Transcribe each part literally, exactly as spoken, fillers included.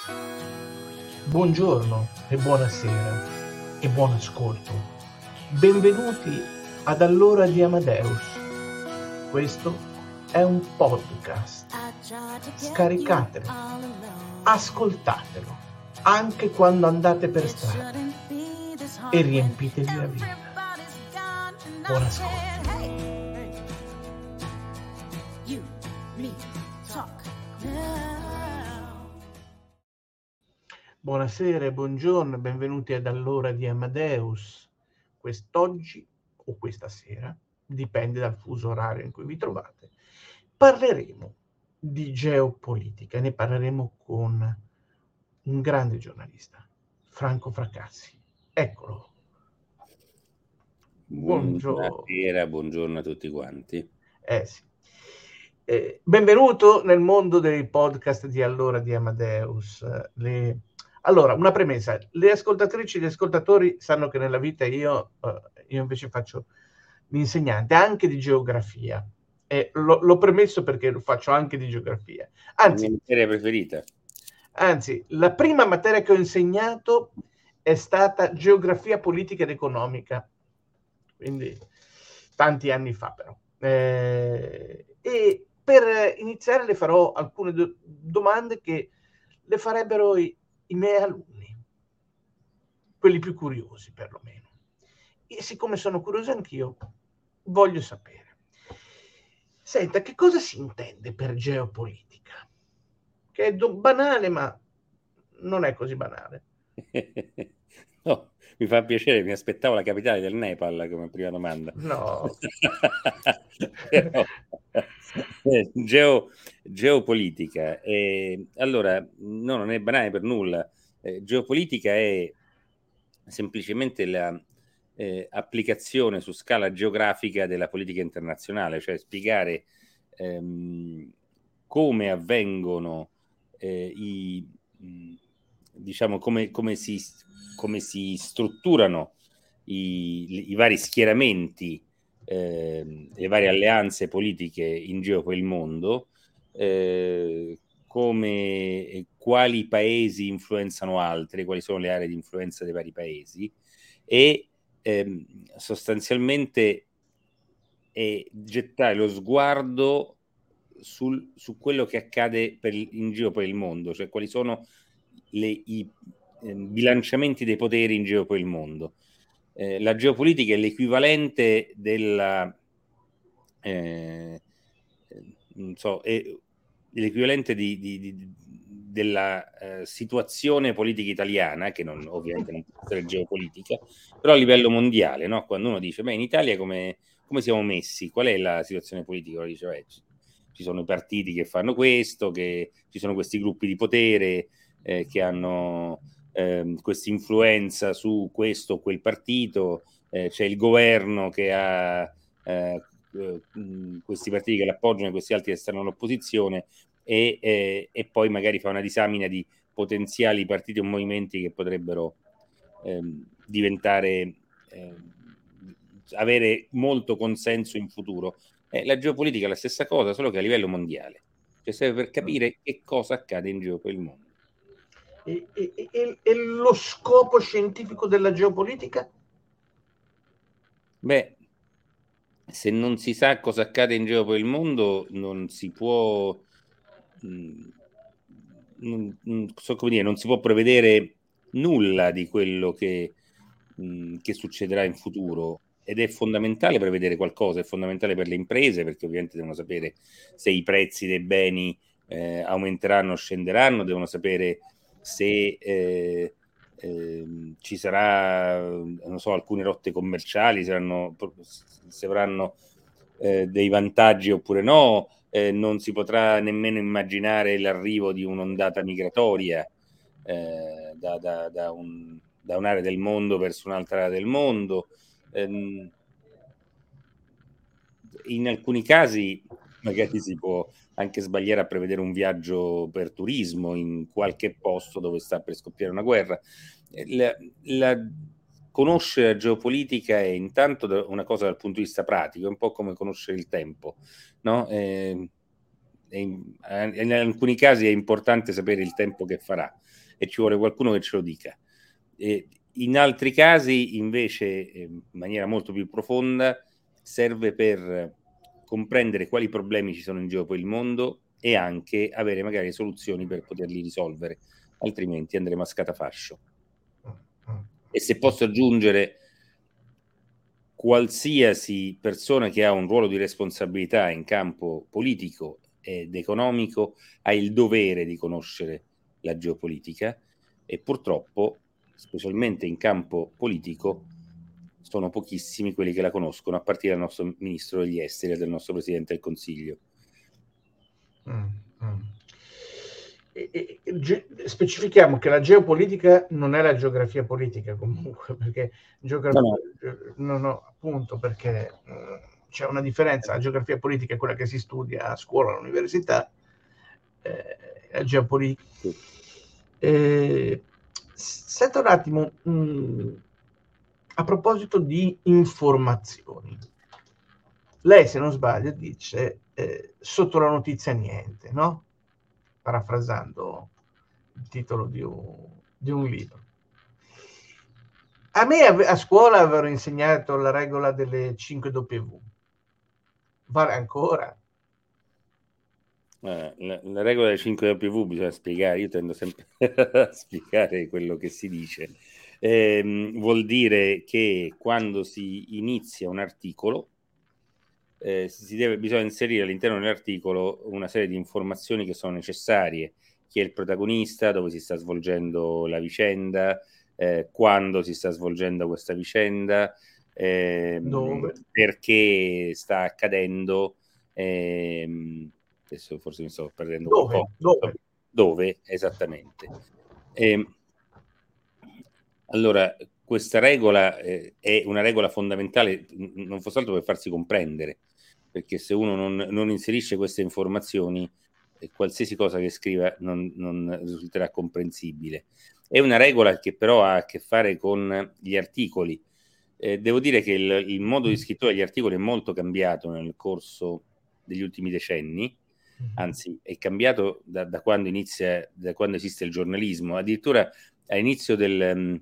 Buongiorno e buonasera e buon ascolto. Benvenuti ad Allora di Amadeus. Questo è un podcast. Scaricatelo, ascoltatelo, anche quando andate per strada e riempitevi la vita. Buon ascolto. Buonasera e buongiorno, benvenuti ad Allora di Amadeus. Quest'oggi o questa sera, dipende dal fuso orario in cui vi trovate, parleremo di geopolitica e ne parleremo con un grande giornalista, Franco Fracassi. Eccolo. Buongiorno. Buonasera, buongiorno a tutti quanti. Eh sì. Eh, benvenuto nel mondo dei podcast di Allora di Amadeus. Le... Allora, una premessa, le ascoltatrici e gli ascoltatori sanno che nella vita io, eh, io invece faccio l'insegnante anche di geografia. E lo, l'ho premesso perché lo faccio anche di geografia. Anzi, la mia materia preferita. Anzi, la prima materia che ho insegnato è stata geografia politica ed economica, quindi tanti anni fa però. Eh, e per iniziare le farò alcune do- domande che le farebbero i, i miei alunni, quelli più curiosi perlomeno. E siccome sono curioso anch'io, voglio sapere. Senta, che cosa si intende per geopolitica? Che è do- banale, ma non è così banale. No, mi fa piacere, mi aspettavo la capitale del Nepal come prima domanda. No. Però, eh, geo, geopolitica. Eh, allora, no, non è banale per nulla. Eh, geopolitica è semplicemente la eh, applicazione su scala geografica della politica internazionale, cioè spiegare ehm, come avvengono eh, i mh, diciamo come, come, si, come si strutturano i, i vari schieramenti, eh, le varie alleanze politiche in giro per il mondo, eh, come quali paesi influenzano altri, quali sono le aree di influenza dei vari paesi e ehm, sostanzialmente è gettare lo sguardo sul, su quello che accade per, in giro per il mondo, cioè quali sono le, i eh, bilanciamenti dei poteri in giro per il mondo. Eh, la geopolitica è l'equivalente della eh, non so, è l'equivalente di, di, di, della eh, situazione politica italiana, che non, ovviamente non può essere geopolitica, però a livello mondiale, no? Quando uno dice, beh, in Italia come, come siamo messi? Qual è la situazione politica? Uno dice, beh, ci sono i partiti che fanno questo, che ci sono questi gruppi di potere eh, che hanno eh, questa influenza su questo o quel partito, eh, c'è il governo che ha eh, questi partiti che l'appoggiano e questi altri che stanno all'opposizione e, eh, e poi magari fa una disamina di potenziali partiti o movimenti che potrebbero ehm, diventare ehm, avere molto consenso in futuro. Eh, la geopolitica è la stessa cosa, solo che a livello mondiale, cioè serve per capire che cosa accade in giro per il mondo. E, e, e, e lo scopo scientifico della geopolitica? Beh, se non si sa cosa accade in giro per il mondo, non si può, mh, non, non so come dire, non si può prevedere nulla di quello che, mh, che succederà in futuro. Ed è fondamentale prevedere qualcosa, è fondamentale per le imprese, perché ovviamente devono sapere se i prezzi dei beni eh, aumenteranno o scenderanno, devono sapere se eh, eh, ci sarà, non so, alcune rotte commerciali, saranno, se avranno eh, dei vantaggi oppure no, eh, non si potrà nemmeno immaginare l'arrivo di un'ondata migratoria eh, da, da, da, un, da un'area del mondo verso un'altra area del mondo. Eh, in alcuni casi magari si può anche sbagliare a prevedere un viaggio per turismo in qualche posto dove sta per scoppiare una guerra. La, la, conoscere la geopolitica è intanto una cosa dal punto di vista pratico, è un po' come conoscere il tempo, no? Eh, in, in alcuni casi è importante sapere il tempo che farà e ci vuole qualcuno che ce lo dica. E in altri casi invece, in maniera molto più profonda, serve per comprendere quali problemi ci sono in giro per il mondo e anche avere magari soluzioni per poterli risolvere, altrimenti andremo a scatafascio. E se posso aggiungere, qualsiasi persona che ha un ruolo di responsabilità in campo politico ed economico ha il dovere di conoscere la geopolitica, e purtroppo, specialmente in campo politico, sono pochissimi quelli che la conoscono, a partire dal nostro ministro degli esteri e del nostro presidente del Consiglio. Mm, mm. E, e, ge- specifichiamo che la geopolitica non è la geografia politica, comunque, perché geografia, No, no, no, appunto, perché uh, c'è una differenza. La geografia politica è quella che si studia a scuola, all'università, eh, la geopolitica. Sì. Eh, senta un attimo, mh, a proposito di informazioni, lei, se non sbaglio, dice eh, sotto la notizia niente, no? Parafrasando il titolo di un, di un libro. A me a scuola avevano insegnato la regola delle cinque W. Vale ancora? Eh, la, la regola delle cinque W bisogna spiegare, io tendo sempre a spiegare quello che si dice. Eh, vuol dire che quando si inizia un articolo, eh, si deve, bisogna inserire all'interno dell'articolo una serie di informazioni che sono necessarie: chi è il protagonista, dove si sta svolgendo la vicenda, eh, quando si sta svolgendo questa vicenda, eh, Dove? perché sta accadendo, eh, adesso forse mi sto perdendo Dove? un po'. Dove? Dove, esattamente. Eh, allora, questa regola eh, è una regola fondamentale, non fosse altro per farsi comprendere, perché se uno non, non inserisce queste informazioni, eh, qualsiasi cosa che scriva non, non risulterà comprensibile. È una regola che però ha a che fare con gli articoli. Eh, devo dire che il, il modo di scrittura degli articoli è molto cambiato nel corso degli ultimi decenni, anzi è cambiato da, da quando inizia, da quando esiste il giornalismo. Addirittura all'inizio del,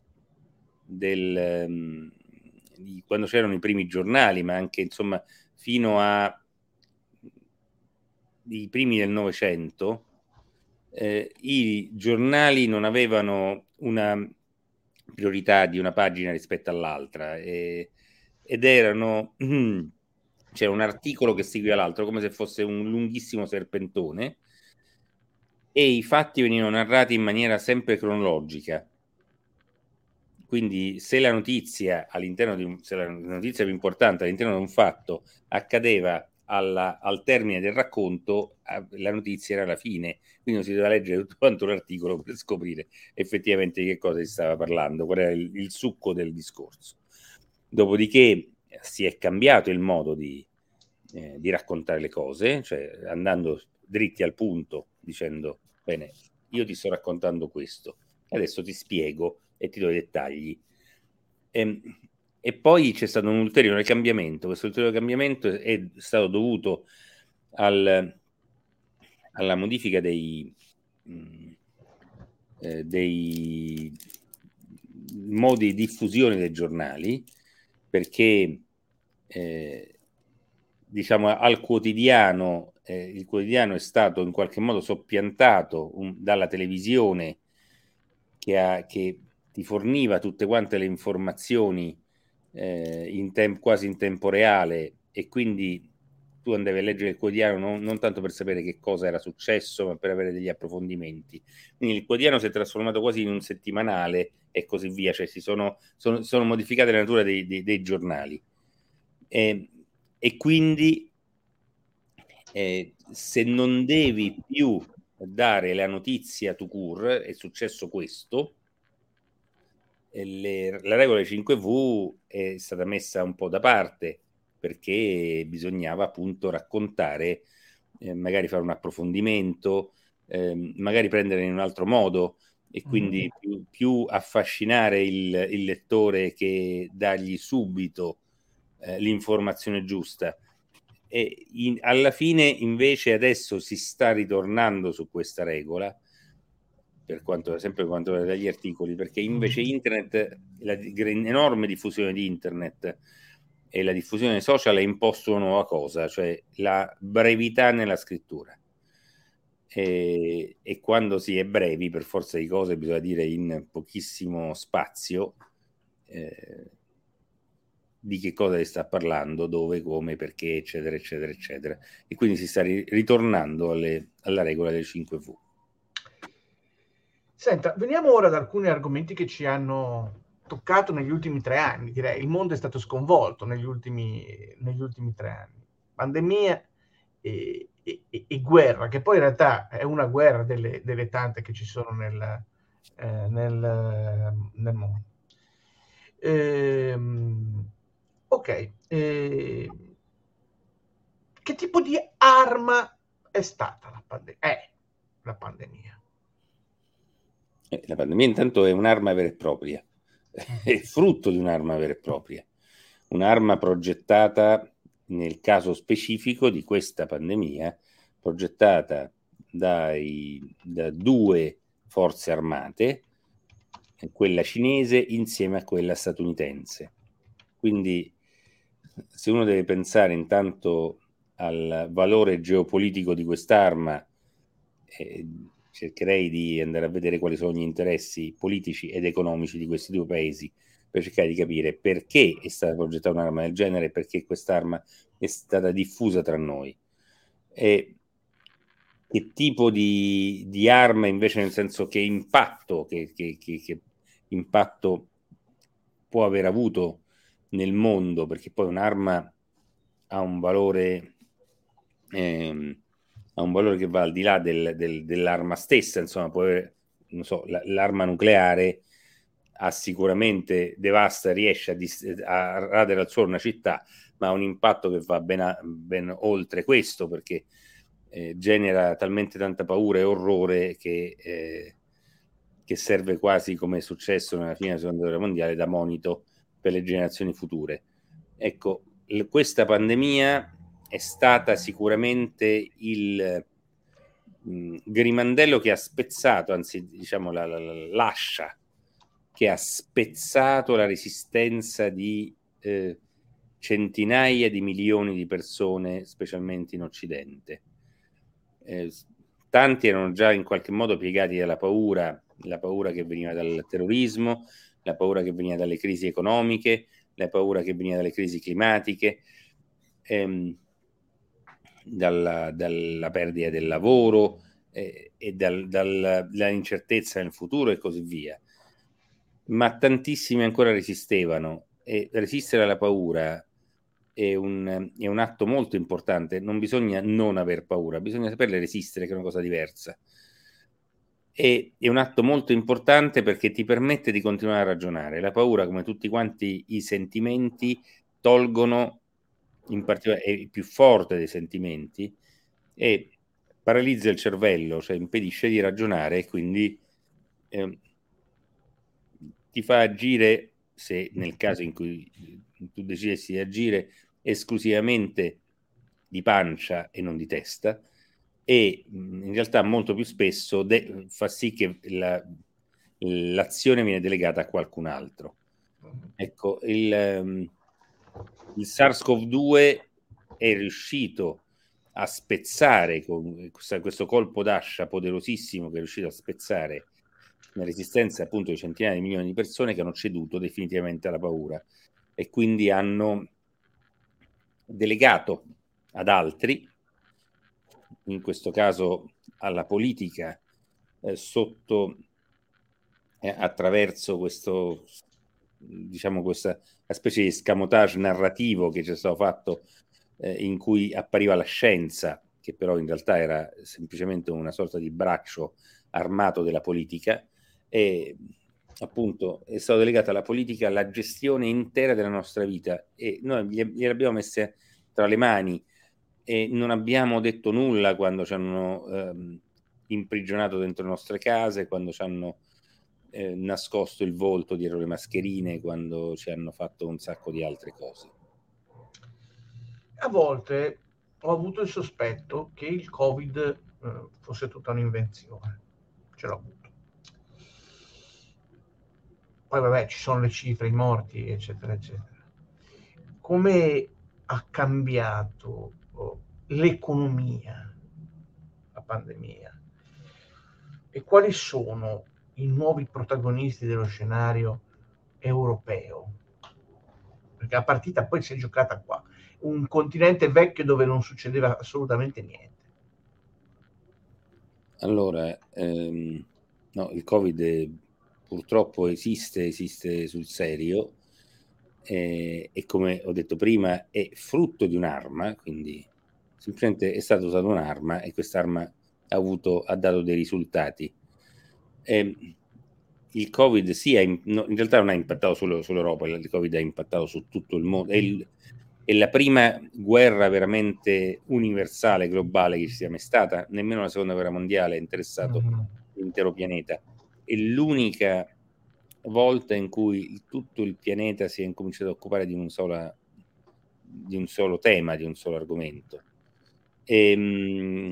del di quando c'erano i primi giornali, ma anche insomma fino a i primi del Novecento, eh, i giornali non avevano una priorità di una pagina rispetto all'altra, eh, ed erano c'era un articolo che seguiva l'altro come se fosse un lunghissimo serpentone, e i fatti venivano narrati in maniera sempre cronologica. Quindi se la notizia all'interno di un, se la notizia più importante all'interno di un fatto accadeva alla, al termine del racconto, la notizia era la fine, quindi non si doveva leggere tutto quanto l'articolo per scoprire effettivamente di che cosa si stava parlando, qual era il, il succo del discorso. Dopodiché si è cambiato il modo di, eh, di raccontare le cose, cioè andando dritti al punto, dicendo: bene, io ti sto raccontando questo, adesso ti spiego e ti do i dettagli. E, e poi c'è stato un ulteriore cambiamento. Questo ulteriore cambiamento è stato dovuto al, alla modifica dei, mh, eh, dei modi di diffusione dei giornali, perché eh, diciamo al quotidiano eh, il quotidiano è stato in qualche modo soppiantato un, dalla televisione, che, ha, che ti forniva tutte quante le informazioni eh, in tem- quasi in tempo reale, e quindi tu andavi a leggere il quotidiano non, non tanto per sapere che cosa era successo, ma per avere degli approfondimenti. Quindi il quotidiano si è trasformato quasi in un settimanale e così via, cioè si sono, sono, sono modificate la natura dei, dei, dei giornali. E, e quindi eh, se non devi più dare la notizia tout court, è successo questo, le, la regola cinque W è stata messa un po' da parte, perché bisognava appunto raccontare, eh, magari fare un approfondimento, eh, magari prendere in un altro modo, e quindi più, più affascinare il, il lettore che dargli subito eh, l'informazione giusta. E in, alla fine invece adesso si sta ritornando su questa regola, per quanto sempre per quanto riguarda gli articoli, perché invece internet, la enorme diffusione di internet e la diffusione social ha imposto una nuova cosa, cioè la brevità nella scrittura. E, e quando si è brevi, per forza di cose, bisogna dire in pochissimo spazio eh, di che cosa si sta parlando, dove, come, perché, eccetera, eccetera, eccetera. E quindi si sta ri- ritornando alle, alla regola del cinque vu. Senta, veniamo ora ad alcuni argomenti che ci hanno toccato negli ultimi tre anni, direi. Il mondo è stato sconvolto negli ultimi, negli ultimi tre anni. Pandemia e, e, e guerra, che poi in realtà è una guerra delle, delle tante che ci sono nel, eh, nel, nel mondo. Ehm, ok, eh, che tipo di arma è stata la pandemia? È la pandemia. Eh, la pandemia intanto è un'arma vera e propria, è frutto di un'arma vera e propria, un'arma progettata nel caso specifico di questa pandemia, progettata dai, da due forze armate, quella cinese insieme a quella statunitense. Quindi se uno deve pensare intanto al valore geopolitico di quest'arma, eh, cercherei di andare a vedere quali sono gli interessi politici ed economici di questi due paesi per cercare di capire perché è stata progettata un'arma del genere e perché quest'arma è stata diffusa tra noi. E che tipo di, di arma invece, nel senso che impatto, che, che, che, che impatto può aver avuto nel mondo, perché poi un'arma ha un valore ehm, ha un valore che va al di là del, del, dell'arma stessa, insomma, può avere, non so, la, l'arma nucleare ha sicuramente devasta, riesce a, dis- a radere al suolo una città, ma ha un impatto che va ben, a, ben oltre questo, perché eh, genera talmente tanta paura e orrore che, eh, che serve quasi, come è successo nella fine della seconda guerra mondiale, da monito per le generazioni future. Ecco, l- questa pandemia è stata sicuramente il mh, grimandello che ha spezzato, anzi diciamo la, la, l'ascia che ha spezzato la resistenza di eh, centinaia di milioni di persone, specialmente in Occidente. Eh, tanti erano già in qualche modo piegati dalla paura, la paura che veniva dal terrorismo, la paura che veniva dalle crisi economiche, la paura che veniva dalle crisi climatiche, ehm, dalla, dalla perdita del lavoro eh, e dal, dal, dalla incertezza nel futuro e così via. Ma tantissimi ancora resistevano, e resistere alla paura è un, è un atto molto importante. Non bisogna non aver paura, bisogna saperle resistere, che è una cosa diversa. E è un atto molto importante perché ti permette di continuare a ragionare. La paura, come tutti quanti i sentimenti, tolgono, in particolare è il più forte dei sentimenti, e paralizza il cervello, cioè impedisce di ragionare e quindi eh, ti fa agire, se nel caso in cui tu decidessi di agire, esclusivamente di pancia e non di testa, e in realtà molto più spesso de- fa sì che la, l'azione viene delegata a qualcun altro. Ecco, il, um, il SARS-CoV due è riuscito a spezzare con questo, questo colpo d'ascia poderosissimo, che è riuscito a spezzare la resistenza appunto di centinaia di milioni di persone che hanno ceduto definitivamente alla paura e quindi hanno delegato ad altri, in questo caso alla politica, eh, sotto eh, attraverso questo, diciamo, questa specie di escamotage narrativo che c'è stato fatto eh, in cui appariva la scienza, che però in realtà era semplicemente una sorta di braccio armato della politica, e appunto è stato delegato alla politica la gestione intera della nostra vita e noi gliel'abbiamo messe tra le mani e non abbiamo detto nulla quando ci hanno ehm, imprigionato dentro le nostre case, quando ci hanno eh, nascosto il volto dietro le mascherine, quando ci hanno fatto un sacco di altre cose. A volte ho avuto il sospetto che il Covid eh, fosse tutta un'invenzione. Ce l'ho avuto. Poi vabbè, ci sono le cifre, i morti, eccetera, eccetera. Come ha cambiato oh, l'economia, la pandemia? E quali sono i nuovi protagonisti dello scenario europeo? Perché la partita poi si è giocata qua. Un continente vecchio dove non succedeva assolutamente niente. Allora, ehm, no, il Covid è, purtroppo esiste, esiste sul serio, eh, e come ho detto prima è frutto di un'arma, quindi semplicemente è stata usata un'arma e quest'arma ha, avuto, ha dato dei risultati. Eh, il Covid sì, ha, no, in realtà non ha impattato solo sull'Europa, il Covid ha impattato su tutto il mondo. È, il, è la prima guerra veramente universale, globale che ci sia mai stata. Nemmeno la seconda guerra mondiale ha interessato mm-hmm. l'intero pianeta. È l'unica volta in cui tutto il pianeta si è incominciato a occupare di un solo, di un solo tema, di un solo argomento. E, mh,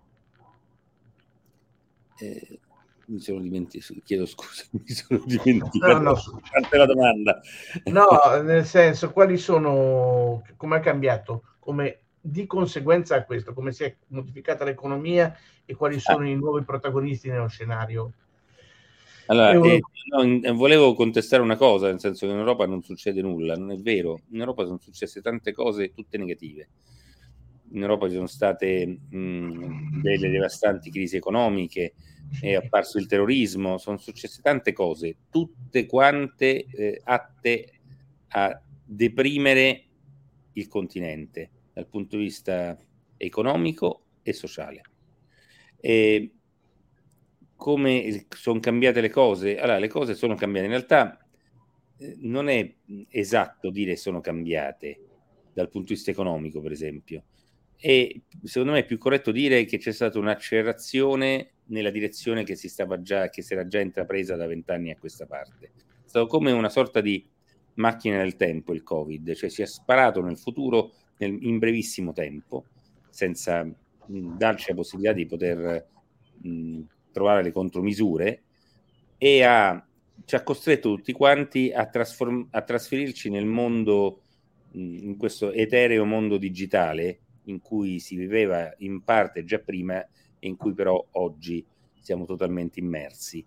eh, mi sono dimenticato, chiedo scusa, mi sono dimenticato no, no. la domanda. No, nel senso, quali sono, come è cambiato, come di conseguenza a questo, come si è modificata l'economia e quali sono ah. i nuovi protagonisti nello scenario? Allora, eh, no, volevo contestare una cosa, nel senso che in Europa non succede nulla, non è vero, in Europa sono successe tante cose, tutte negative. In Europa ci sono state mh, delle devastanti crisi economiche, è apparso il terrorismo, sono successe tante cose, tutte quante eh, atte a deprimere il continente dal punto di vista economico e sociale. E come sono cambiate le cose? Allora, le cose sono cambiate. In realtà eh, non è esatto dire sono cambiate dal punto di vista economico, per esempio. E secondo me è più corretto dire che c'è stata un'accelerazione nella direzione che si stava già, che si era già intrapresa da vent'anni a questa parte. È stato come una sorta di macchina del tempo il Covid, cioè si è sparato nel futuro nel, in brevissimo tempo, senza mh, darci la possibilità di poter mh, trovare le contromisure, e ha, ci ha costretto tutti quanti a, trasform- a trasferirci nel mondo, mh, in questo etereo mondo digitale in cui si viveva in parte già prima e in cui però oggi siamo totalmente immersi.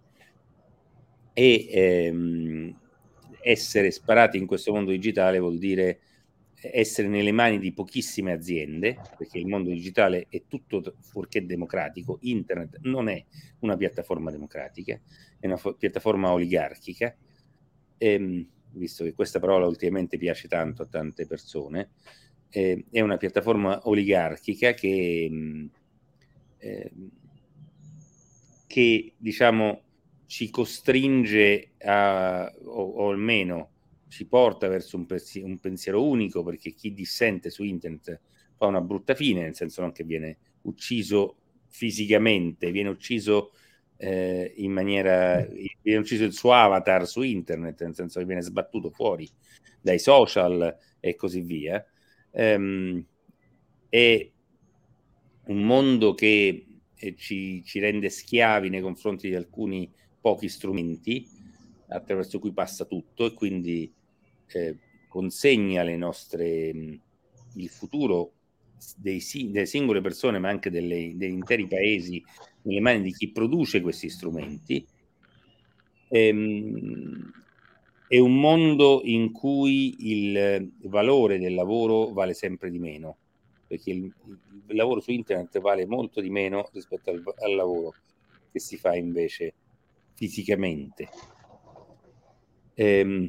E ehm, essere sparati in questo mondo digitale vuol dire essere nelle mani di pochissime aziende, perché il mondo digitale è tutto fuorché democratico. Internet non è una piattaforma democratica, è una fo- piattaforma oligarchica, ehm, visto che questa parola ultimamente piace tanto a tante persone. Eh, è una piattaforma oligarchica che, mh, eh, che diciamo ci costringe a, o, o almeno ci porta verso un, pensiero, un pensiero unico, perché chi dissente su internet fa una brutta fine, nel senso non che viene ucciso fisicamente, viene ucciso eh, in maniera, viene ucciso il suo avatar su internet, nel senso che viene sbattuto fuori dai social e così via. Um, è un mondo che eh, ci, ci rende schiavi nei confronti di alcuni pochi strumenti attraverso cui passa tutto, e quindi eh, consegna le nostre mh, il futuro dei, delle singole persone, ma anche delle, degli interi paesi nelle mani di chi produce questi strumenti. Ehm, è un mondo in cui il valore del lavoro vale sempre di meno, perché il, il lavoro su internet vale molto di meno rispetto al, al lavoro che si fa invece fisicamente. Ehm,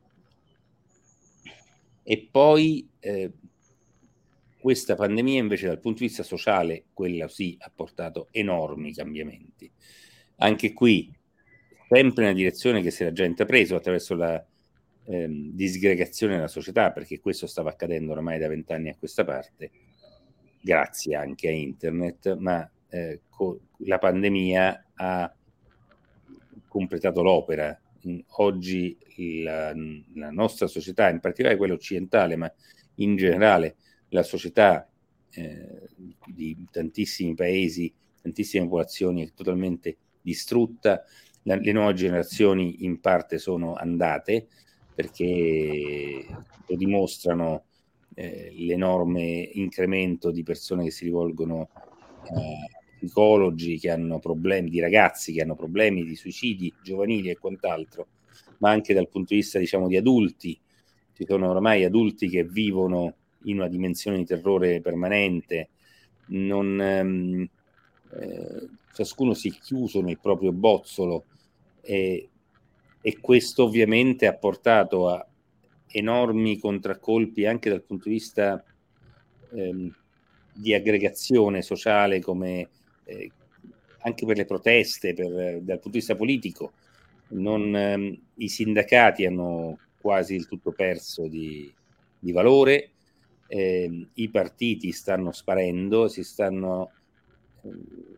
e poi eh, questa pandemia invece dal punto di vista sociale, quella sì, ha portato enormi cambiamenti. Anche qui, sempre nella direzione che si era già intrapreso attraverso la ehm, disgregazione della società, perché questo stava accadendo ormai da vent'anni a questa parte, grazie anche a internet, ma eh, co- la pandemia ha completato l'opera. Oggi la, la nostra società, in particolare quella occidentale, ma in generale la società eh, di tantissimi paesi, tantissime popolazioni è totalmente distrutta. La, le nuove generazioni in parte sono andate perché lo dimostrano eh, l'enorme incremento di persone che si rivolgono a psicologi che hanno problemi, di ragazzi che hanno problemi di suicidi giovanili e quant'altro, ma anche dal punto di vista, diciamo, di adulti. Ci sono oramai adulti che vivono in una dimensione di terrore permanente, non, ehm, eh, ciascuno si è chiuso nel proprio bozzolo e, e questo ovviamente ha portato a enormi contraccolpi anche dal punto di vista ehm, di aggregazione sociale, come eh, anche per le proteste, per, dal punto di vista politico. Non, ehm, i sindacati hanno quasi il tutto perso di, di valore, eh, i partiti stanno sparendo, si stanno, eh,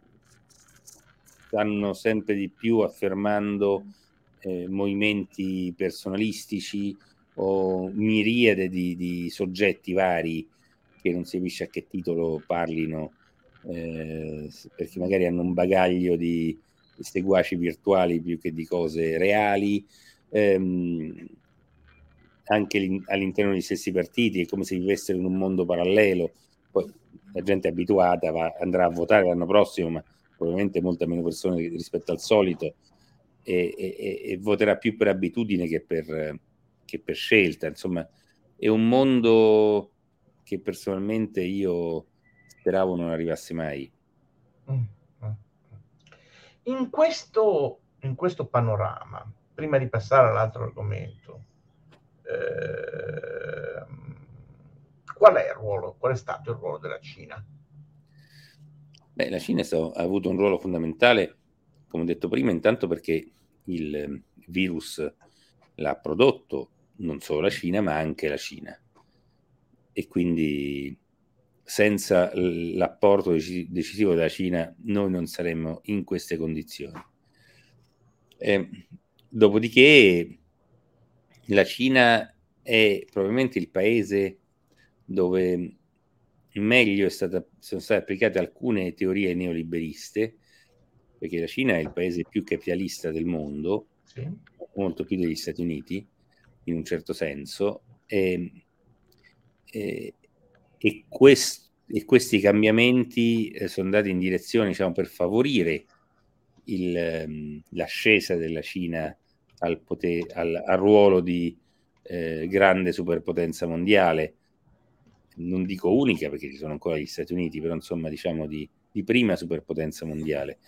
stanno sempre di più affermando eh, movimenti personalistici o miriade di, di soggetti vari che non si capisce a che titolo parlino, eh, perché magari hanno un bagaglio di seguaci virtuali più che di cose reali. Ehm, anche all'interno degli stessi partiti è come se vivessero in un mondo parallelo. Poi la gente è abituata, va, andrà a votare l'anno prossimo, ma probabilmente molte meno persone rispetto al solito, e, e, e voterà più per abitudine che per, che per scelta. Insomma, è un mondo che personalmente io speravo non arrivasse mai. In questo, in questo panorama, prima di passare all'altro argomento, eh, qual è il ruolo, qual è stato il ruolo della Cina? Beh, la Cina ha avuto un ruolo fondamentale, come ho detto prima, intanto perché il virus l'ha prodotto non solo la Cina, ma anche la Cina. E quindi senza l'apporto decisivo della Cina noi non saremmo in queste condizioni. Eh, dopodiché la Cina è probabilmente il paese dove meglio è stata, sono state applicate alcune teorie neoliberiste, perché la Cina è il paese più capitalista del mondo, sì, molto più degli Stati Uniti, in un certo senso, e, e, e, quest, e questi cambiamenti sono andati in direzione, diciamo, per favorire il, l'ascesa della Cina al, potere, al, al ruolo di eh, grande superpotenza mondiale. Non dico unica perché ci sono ancora gli Stati Uniti, però insomma diciamo di, di prima superpotenza mondiale.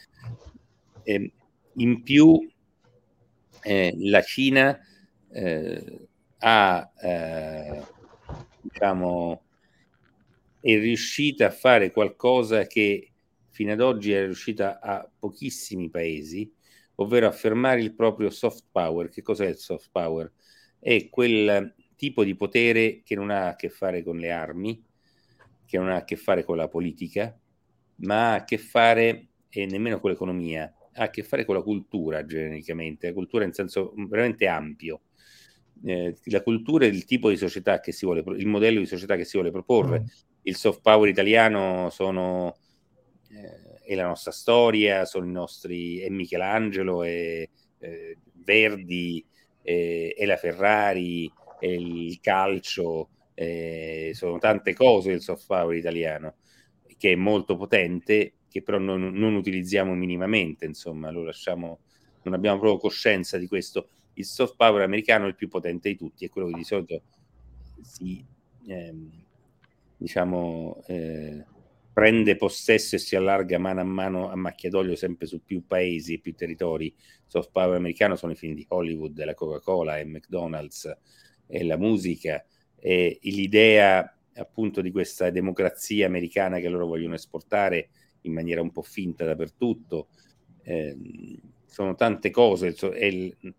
E in più eh, la Cina eh, ha eh, diciamo è riuscita a fare qualcosa che fino ad oggi è riuscita a pochissimi paesi, ovvero affermare il proprio soft power. Che cos'è il soft power? È quel tipo di potere che non ha a che fare con le armi, che non ha a che fare con la politica, ma ha a che fare, e nemmeno con l'economia, ha a che fare con la cultura genericamente, la cultura in senso veramente ampio. Eh, la cultura è il tipo di società che si vuole, il modello di società che si vuole proporre. Mm. Il soft power italiano sono eh, è la nostra storia, sono i nostri, è Michelangelo, è eh, Verdi, è, è la Ferrari, è il calcio, eh, sono tante cose il soft power italiano, che è molto potente, che però non, non utilizziamo minimamente, insomma, lo lasciamo, non abbiamo proprio coscienza di questo. Il soft power americano è il più potente di tutti, è quello che di solito si, ehm, diciamo, eh, prende possesso e si allarga mano a mano a macchia d'olio sempre su più paesi e più territori. Il soft power americano sono i film di Hollywood, la Coca-Cola e McDonald's e la musica e l'idea appunto di questa democrazia americana che loro vogliono esportare in maniera un po' finta dappertutto. Eh, sono tante cose. E il,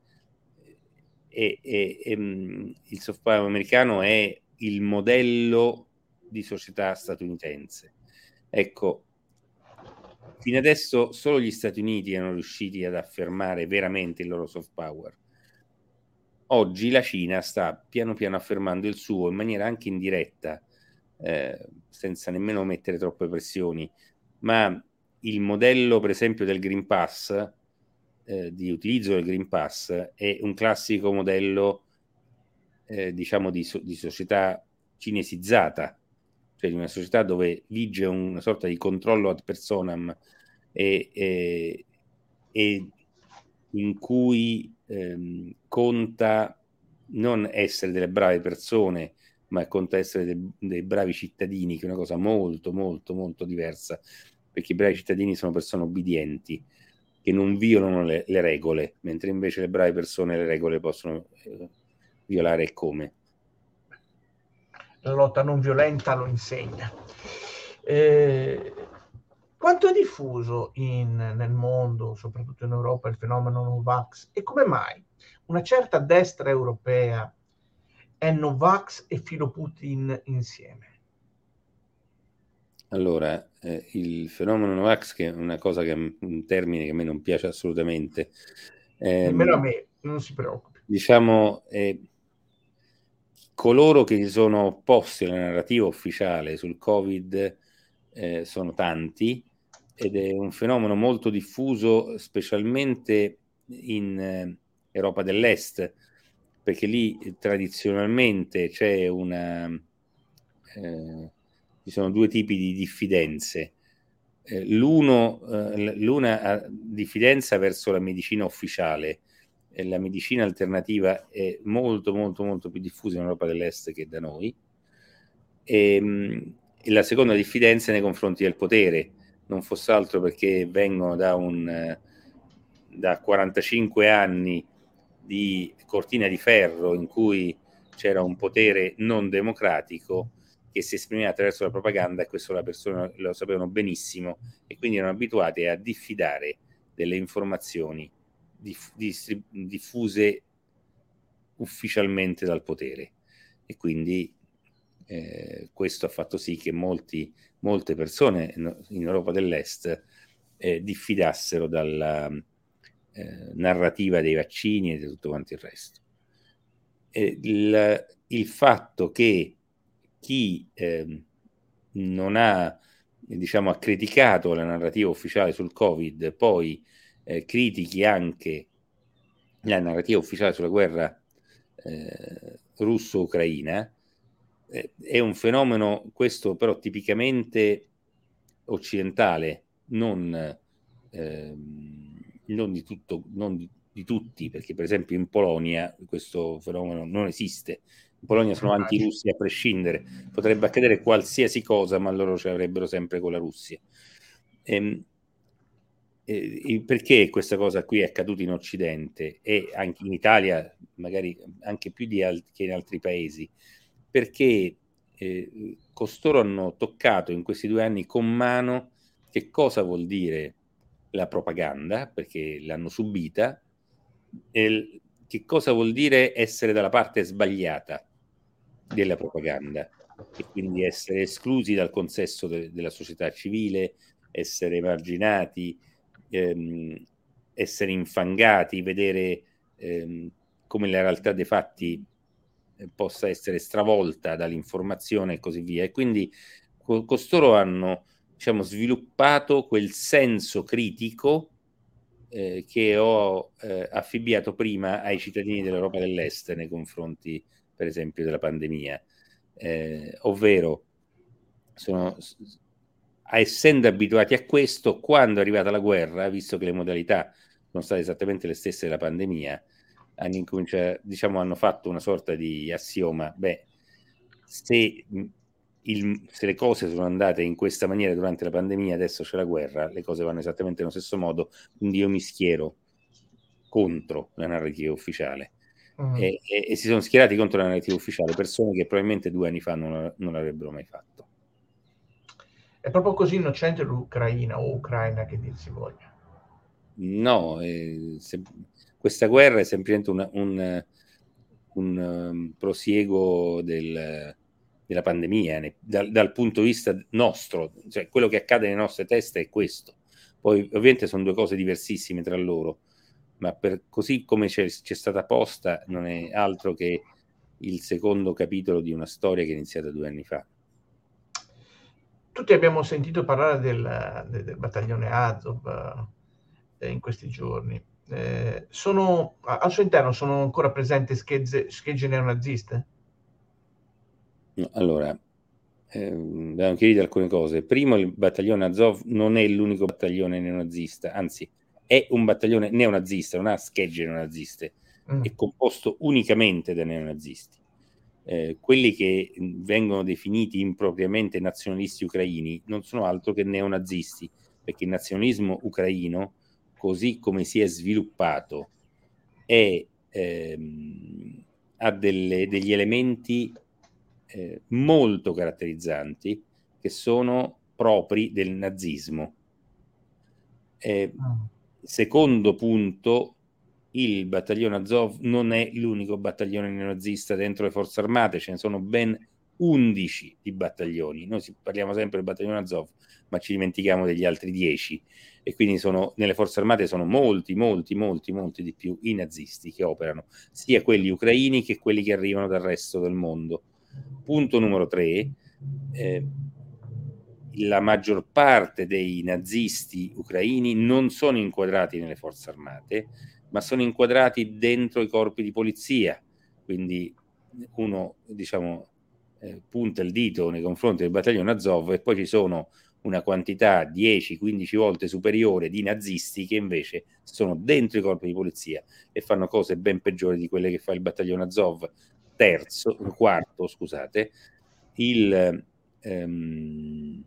e, e, e, il soft power americano è il modello di società statunitense. Ecco, fino adesso solo gli Stati Uniti erano riusciti ad affermare veramente il loro soft power. Oggi la Cina sta piano piano affermando il suo in maniera anche indiretta, eh, senza nemmeno mettere troppe pressioni, ma il modello, per esempio, del Green Pass, eh, di utilizzo del Green Pass, è un classico modello, eh, diciamo, di, so- di società cinesizzata, cioè di una società dove vige una sorta di controllo ad personam e, e, e in cui ehm, conta non essere delle brave persone, ma conta essere dei, dei bravi cittadini, che è una cosa molto, molto, molto diversa, perché i bravi cittadini sono persone obbedienti, che non violano le, le regole, mentre invece le brave persone le regole possono eh, violare e come. La lotta non violenta lo insegna. Eh, quanto è diffuso in, nel mondo, soprattutto in Europa, il fenomeno Novax e come mai una certa destra europea è Novax e filo Putin insieme? Allora, eh, il fenomeno Novax, che è una cosa che un termine che a me non piace assolutamente, Nemmeno a ehm, me, non si preoccupi. diciamo, eh, coloro che si sono opposti alla narrativa ufficiale sul Covid eh, sono tanti ed è un fenomeno molto diffuso, specialmente in eh, Europa dell'Est, perché lì eh, tradizionalmente c'è una, eh, ci sono due tipi di diffidenze. Eh, l'uno, eh, l'una ha diffidenza verso la medicina ufficiale, e la medicina alternativa è molto molto molto più diffusa in Europa dell'Est che da noi, e, e la seconda diffidenza nei confronti del potere, non fosse altro perché vengono da un da quarantacinque anni di cortina di ferro in cui c'era un potere non democratico che si esprimeva attraverso la propaganda, e questo le persone lo sapevano benissimo e quindi erano abituate a diffidare delle informazioni diff- diffuse ufficialmente dal potere, e quindi eh, questo ha fatto sì che molti, molte persone in Europa dell'Est eh, diffidassero dalla eh, narrativa dei vaccini e di tutto quanto il resto. Eh, il, il fatto che chi eh, non ha, diciamo, ha criticato la narrativa ufficiale sul Covid, poi eh, critichi anche la narrativa ufficiale sulla guerra eh, russo-ucraina, eh, è un fenomeno, questo però tipicamente occidentale, non, eh, non, di, tutto, non di, di tutti, perché per esempio in Polonia questo fenomeno non esiste. In Polonia sono anti-russi a prescindere, potrebbe accadere qualsiasi cosa, ma loro ce l'avrebbero sempre con la Russia. Ehm, eh, perché questa cosa qui è accaduta in Occidente e anche in Italia, magari anche più di alt- che in altri paesi? Perché eh, costoro hanno toccato in questi due anni con mano che cosa vuol dire la propaganda, perché l'hanno subita, e che cosa vuol dire essere dalla parte sbagliata della propaganda, e quindi essere esclusi dal consesso de- della società civile, essere emarginati, ehm, essere infangati, vedere ehm, come la realtà dei fatti eh, possa essere stravolta dall'informazione e così via. E quindi co- costoro hanno, diciamo, sviluppato quel senso critico eh, che ho eh, affibbiato prima ai cittadini dell'Europa dell'Est nei confronti, per esempio, della pandemia, eh, ovvero sono, essendo abituati a questo, quando è arrivata la guerra, visto che le modalità sono state esattamente le stesse della pandemia, hanno, incominciato, diciamo, hanno fatto una sorta di assioma: beh, se, il, se le cose sono andate in questa maniera durante la pandemia, adesso c'è la guerra, le cose vanno esattamente nello stesso modo, quindi io mi schiero contro la narrativa ufficiale. Mm. E, e, e si sono schierati contro la narrativa ufficiale persone che probabilmente due anni fa non, non l'avrebbero mai fatto. È proprio così innocente l'Ucraina o Ucraina che dir si voglia. No, eh, se, questa guerra è semplicemente una, un, un um, prosieguo del, della pandemia, ne, dal, dal punto di vista nostro, cioè quello che accade nelle nostre teste è questo. Poi ovviamente sono due cose diversissime tra loro, ma per, così come c'è, c'è stata posta, non è altro che il secondo capitolo di una storia che è iniziata due anni fa. tutti abbiamo sentito parlare del, del, del battaglione Azov eh, in questi giorni. Eh, sono, al suo interno sono ancora presenti schegge, schegge neonaziste? No, allora, eh, dobbiamo chiarire alcune cose. Primo, il battaglione Azov non è l'unico battaglione neonazista, anzi è un battaglione neonazista, non ha schegge neonaziste, mm. è composto unicamente da neonazisti. Eh, quelli che vengono definiti impropriamente nazionalisti ucraini non sono altro che neonazisti, perché il nazionalismo ucraino, così come si è sviluppato, è, ehm, ha delle, degli elementi eh, molto caratterizzanti che sono propri del nazismo. Eh, secondo punto, il battaglione Azov non è l'unico battaglione neonazista dentro le forze armate, ce ne sono ben undici di battaglioni. Noi parliamo sempre del battaglione Azov, ma ci dimentichiamo degli altri dieci, e quindi sono, nelle forze armate sono molti, molti, molti, molti di più i nazisti che operano, sia quelli ucraini che quelli che arrivano dal resto del mondo. Punto numero tre, eh, la maggior parte dei nazisti ucraini non sono inquadrati nelle forze armate, ma sono inquadrati dentro i corpi di polizia. Quindi uno, diciamo, eh, punta il dito nei confronti del battaglione Azov, e poi ci sono una quantità dieci quindici volte superiore di nazisti che invece sono dentro i corpi di polizia e fanno cose ben peggiori di quelle che fa il battaglione Azov. Terzo, quarto, scusate, il ehm,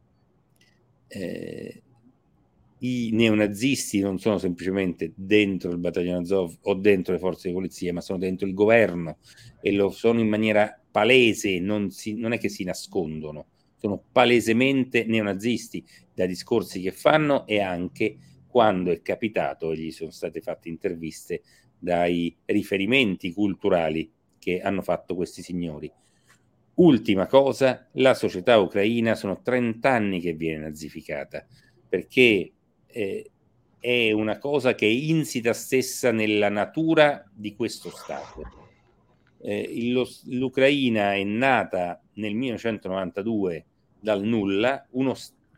eh, i neonazisti non sono semplicemente dentro il battaglione Azov o dentro le forze di polizia, ma sono dentro il governo, e lo sono in maniera palese, non, si, non è che si nascondono, sono palesemente neonazisti da discorsi che fanno, e anche quando è capitato, gli sono state fatte interviste dai riferimenti culturali che hanno fatto questi signori. Ultima cosa, la società ucraina sono trenta anni che viene nazificata, perché eh, è una cosa che è insita stessa nella natura di questo Stato. Eh, lo, L'Ucraina è nata nel millenovecentonovantadue dal nulla, uno,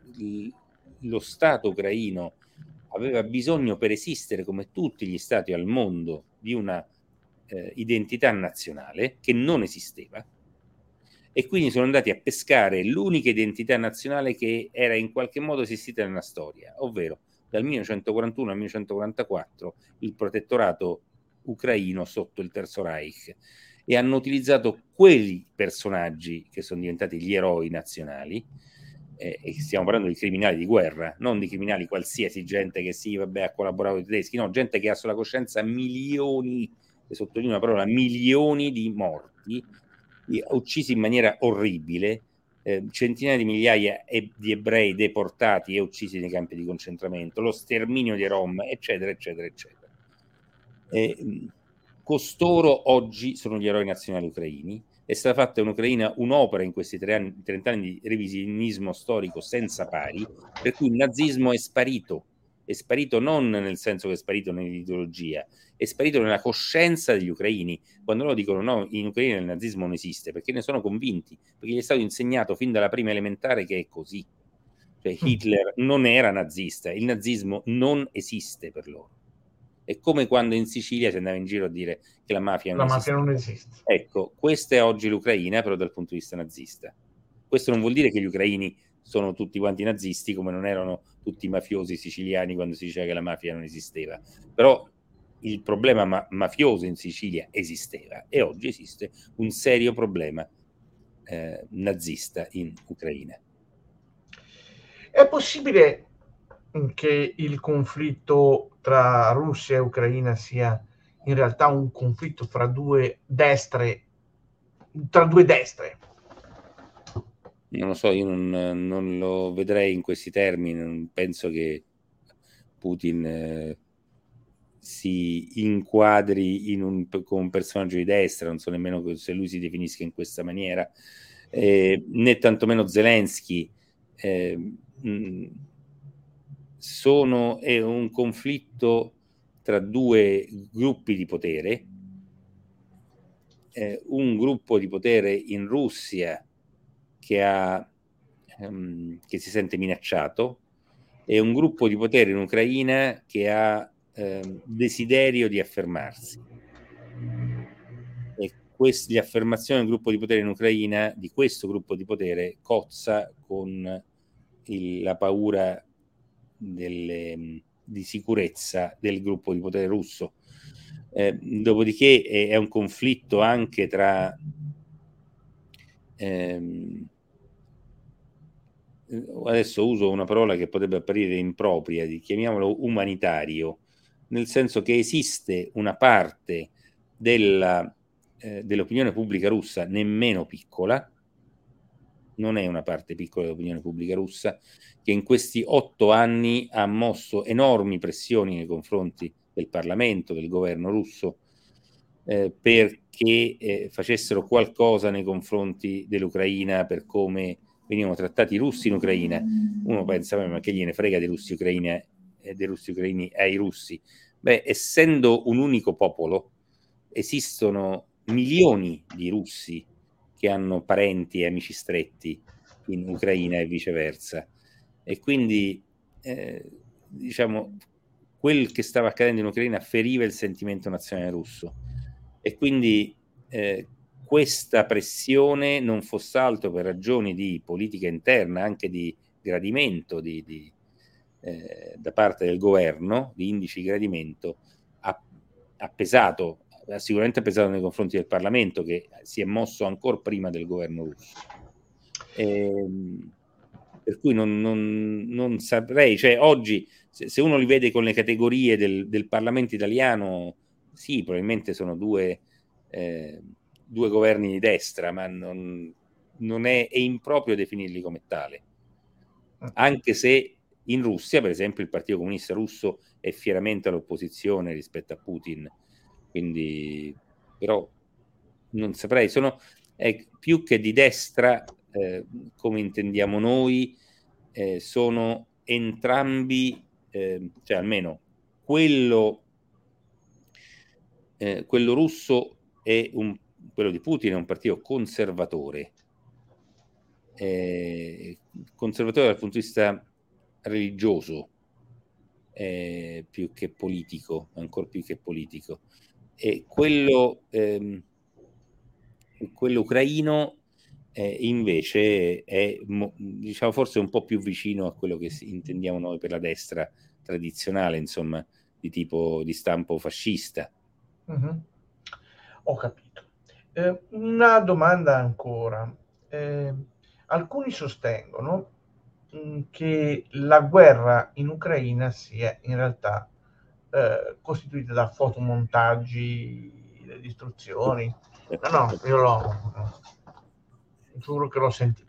lo Stato ucraino aveva bisogno, per esistere come tutti gli stati al mondo, di una eh, identità nazionale che non esisteva, e quindi sono andati a pescare l'unica identità nazionale che era in qualche modo esistita nella storia, ovvero dal millenovecentoquarantuno al millenovecentoquarantaquattro il protettorato ucraino sotto il Terzo Reich, e hanno utilizzato quei personaggi che sono diventati gli eroi nazionali, eh, e stiamo parlando di criminali di guerra, non di criminali qualsiasi, gente che sì, vabbè, ha collaborato con i tedeschi, no, gente che ha sulla coscienza milioni, e sottolineo la parola milioni di morti, uccisi in maniera orribile, eh, centinaia di migliaia e- di ebrei deportati e uccisi nei campi di concentramento, lo sterminio dei Rom, eccetera, eccetera, eccetera. Eh, costoro oggi sono gli eroi nazionali ucraini. È stata fatta in Ucraina un'opera in questi tre anni, trenta anni di revisionismo storico senza pari, per cui il nazismo è sparito. È sparito non nel senso che è sparito nell'ideologia, è sparito nella coscienza degli ucraini. Quando loro dicono no, in Ucraina il nazismo non esiste, perché ne sono convinti, perché gli è stato insegnato fin dalla prima elementare che è così. Cioè Hitler non era nazista, il nazismo non esiste per loro. È come quando in Sicilia si andava in giro a dire che la mafia non, la esiste. mafia non esiste. Ecco, questa è oggi l'Ucraina, però dal punto di vista nazista. Questo non vuol dire che gli ucraini sono tutti quanti nazisti, come non erano tutti mafiosi siciliani quando si diceva che la mafia non esisteva. Però il problema ma- mafioso in Sicilia esisteva, e oggi esiste un serio problema eh, nazista in Ucraina. È possibile che il conflitto tra Russia e Ucraina sia in realtà un conflitto fra due destre, tra due destre? Non lo so, io non, non lo vedrei in questi termini, non penso che Putin eh, si inquadri in un, come un personaggio di destra, non so nemmeno se lui si definisca in questa maniera, eh, né tantomeno Zelensky. Eh, mh, sono, è un conflitto tra due gruppi di potere, eh, un gruppo di potere in Russia che ha ehm, che si sente minacciato e un gruppo di potere in Ucraina che ha ehm, desiderio di affermarsi. E queste affermazioni del gruppo di potere in Ucraina, di questo gruppo di potere, cozza con il, la paura delle, di sicurezza del gruppo di potere russo. Eh, dopodiché è, è un conflitto anche tra ehm, adesso uso una parola che potrebbe apparire impropria, chiamiamolo umanitario, nel senso che esiste una parte della, eh, dell'opinione pubblica russa nemmeno piccola, non è una parte piccola dell'opinione pubblica russa, che in questi otto anni ha mosso enormi pressioni nei confronti del Parlamento, del governo russo, eh, perché eh, facessero qualcosa nei confronti dell'Ucraina per come venivano trattati i russi in Ucraina. Uno pensa, ma che gliene frega dei russi ucraini, eh, dei russi ucraini ai russi? Beh, essendo un unico popolo, esistono milioni di russi che hanno parenti e amici stretti in Ucraina e viceversa. E quindi, eh, diciamo, quel che stava accadendo in Ucraina feriva il sentimento nazionale russo. E quindi eh, questa pressione non fosse altro per ragioni di politica interna, anche di gradimento di, di, eh, da parte del governo, di indici di gradimento, ha, ha pesato, ha sicuramente pesato nei confronti del Parlamento, che si è mosso ancora prima del governo russo. E, per cui non, non, non saprei, cioè oggi se, se uno li vede con le categorie del, del Parlamento italiano, sì, probabilmente sono due, eh, due governi di destra, ma non, non è, è improprio definirli come tale. Anche se in Russia, per esempio, il Partito Comunista Russo è fieramente all'opposizione rispetto a Putin, quindi però non saprei, sono eh, più che di destra, eh, come intendiamo noi, eh, sono entrambi, eh, cioè almeno quello, eh, quello russo è un, quello di Putin è un partito conservatore, eh, conservatore dal punto di vista religioso, eh, più che politico, ancora più che politico. E quello, ehm, quello ucraino eh, invece è, diciamo, forse un po' più vicino a quello che intendiamo noi per la destra tradizionale, insomma, di tipo di stampo fascista. Mm-hmm. Ho capito. Eh, una domanda ancora. Eh, alcuni sostengono mh, che la guerra in Ucraina sia in realtà eh, costituita da fotomontaggi, le distruzioni. No, no, io l'ho, no, giuro che l'ho sentito.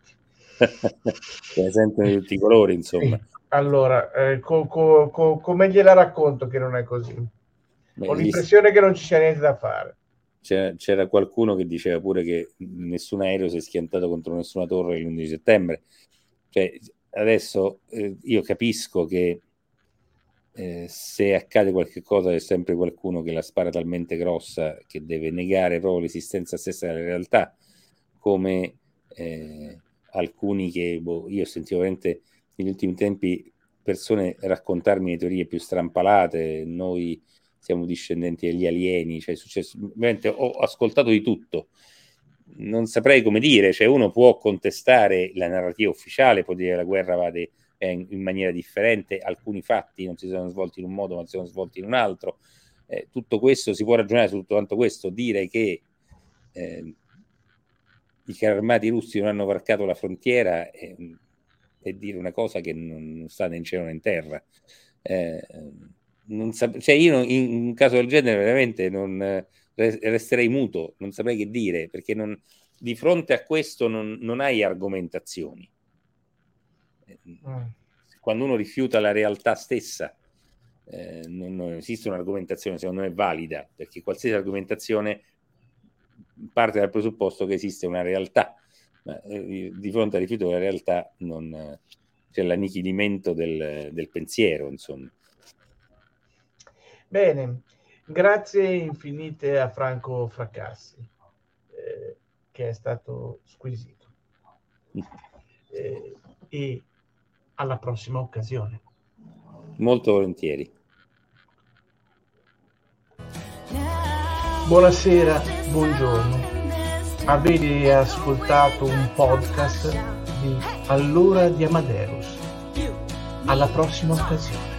Se ne sentono di tutti i colori, insomma. Sì. Allora, eh, co, co, co, come gliela racconto che non è così? Beh, Ho l'impressione che non ci sia niente da fare. C'era, c'era qualcuno che diceva pure che nessun aereo si è schiantato contro nessuna torre l'undici settembre. Cioè, adesso eh, io capisco che eh, se accade qualche cosa c'è sempre qualcuno che la spara talmente grossa che deve negare proprio l'esistenza stessa della realtà, come eh, alcuni che boh, io sentivo veramente negli ultimi tempi persone raccontarmi le teorie più strampalate, noi siamo discendenti degli alieni, cioè è successo, veramente ho ascoltato di tutto. Non saprei come dire, cioè uno può contestare la narrativa ufficiale, può dire che la guerra va de, in, in maniera differente, alcuni fatti non si sono svolti in un modo ma si sono svolti in un altro, eh, tutto questo si può ragionare su tutto quanto questo, dire che eh, i carri armati russi non hanno varcato la frontiera è, è dire una cosa che non, non sta né in cielo né in terra. Eh, non sap- cioè io in, in un caso del genere veramente non eh, resterei muto, non saprei che dire, perché non, di fronte a questo non, non hai argomentazioni. Mm. Quando uno rifiuta la realtà stessa, eh, non, non esiste un'argomentazione, secondo me, valida, perché qualsiasi argomentazione parte dal presupposto che esiste una realtà, ma eh, di fronte al rifiuto della realtà non eh, c'è l'annichilimento del, del pensiero, insomma. Bene, grazie infinite a Franco Fracassi, eh, che è stato squisito. Eh, e alla prossima occasione. Molto volentieri. Buonasera, buongiorno. Avete ascoltato un podcast di All'ora di Amadeus. Alla prossima occasione.